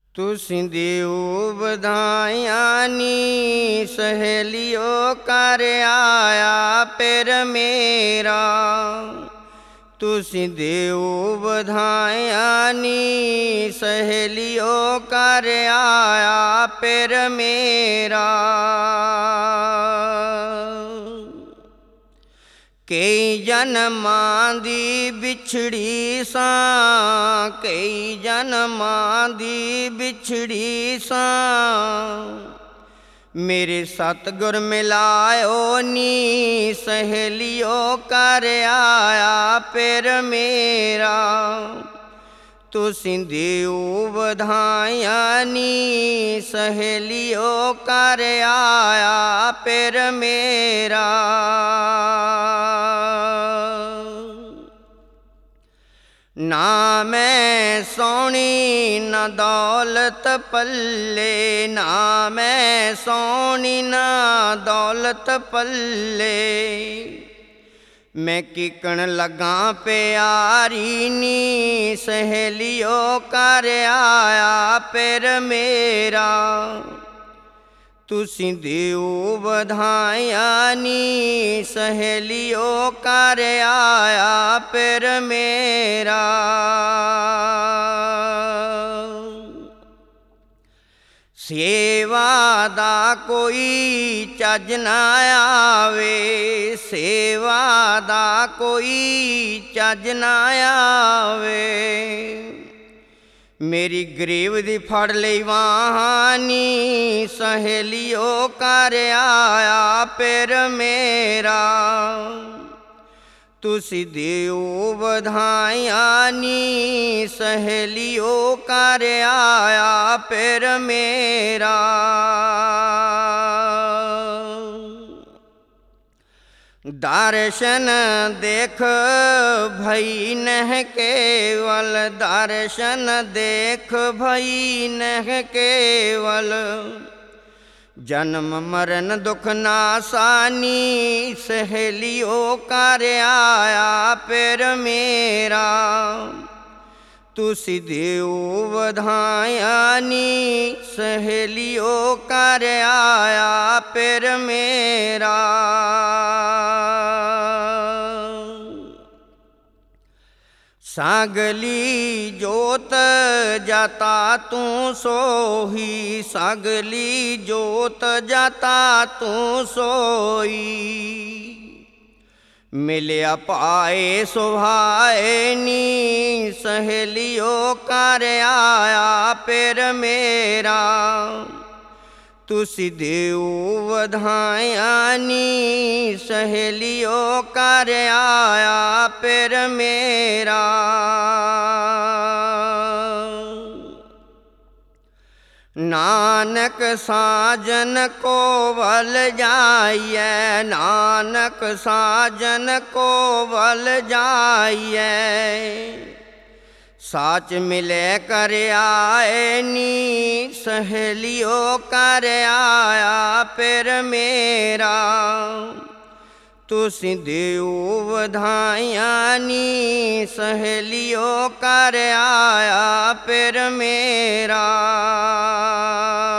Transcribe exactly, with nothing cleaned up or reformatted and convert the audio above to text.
तुसीं दिओ ਵਧਾਈਆਂ ਨੀ ਸਹੇਲਿਓ ਕਰ ਆਇਆ ਪਿਰ ਮੇਰਾ। तुसीं दिओ ਵਧਾਈਆਂ ਨੀ ਸਹੇਲਿਓ ਕਰ ਆਇਆ ਪਿਰ ਮੇਰਾ। ਕਈ ਜਨਮਾਂ ਦੀ ਵਿਛੜੀ ਸਾਂ, ਕਈ ਜਨਮਾਂ ਦੀ ਵਿਛੜੀ ਸਾਂ, ਮੇਰੇ ਸਤਿਗੁਰ ਮਿਲਾਇਓ ਨੀ ਸਹੇਲਿਓ ਕਰ ਆਇਆ ਪਿਰ ਮੇਰਾ। तुसीं दिओ ਵਧਾਈਆਂ ਨੀ ਸਹੇਲਿਓ ਕਰ ਆਇਆ ਪਿਰ ਮੇਰਾ। ना मैं सोनी ना दौलत पल्ले, ना मैं सोनी ना दौलत पल्ले, मैं किकण लगा प्यारी नी सहेलियो कर आया पिर मेरा। तुसीं दिओ ਵਧਾਈਆਂ ਨੀ ਸਹੇਲਿਓ ਕਰ ਆਇਆ ਪਿਰ ਮੇਰਾ। ਸੇਵਾ ਦਾ ਕੋਈ ਚੱਜ ਨਾ ਆਵੇ, ਸੇਵਾ ਦਾ ਕੋਈ ਚੱਜ ਨਾ ਆਵੇ, मेरी गरीब दी फड़ लई बांह नी सहेलियो कर आया पिर मेरा। तुसीं दिओ ਵਧਾਈਆਂ ਨੀ सहेलियो कर आया पिर मेरा। दर्शन देख भई नह केवल, दर्शन देख भई नह केवल, जन्म मरण दुख नासानी सहेलियो कर आया पिर मेरा। तुसीं दिओ ਵਧਾਈਆਂ ਨੀ सहेलियो कर आया पिर मेरा। सगली जोत जाता तू सोही, सगली जोत जाता तू सोई, मिलिया पाए सुभाए नी सहेलियो कर आया पिर मेरा। तुसीं दिओ ਵਧਾਈਆਂ ਨੀ सहेलियो कर आया पिर मेरा। नानक साजन को वल जाइए, नानक साजन को वल जाइए, साच मिले कर आए नी सहेलियो कर आया पिर मेरा। तुसीं दिओ ਵਧਾਈਆਂ ਨੀ सहेलियो कर आया पिर मेरा।